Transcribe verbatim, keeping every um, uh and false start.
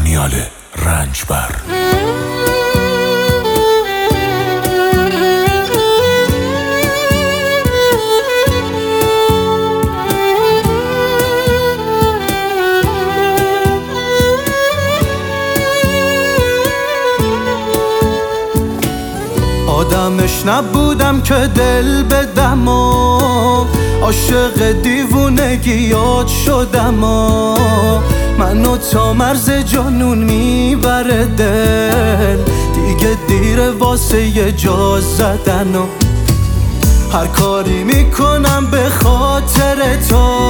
دانیال رنجبر. آدمش نبودم که دل بدم و عاشق دیوونگیات شدم و منو تا مرز جنون میبره دل، دیگه دیره واسه یه جا زدن و هر کاری میکنم به خاطر تو.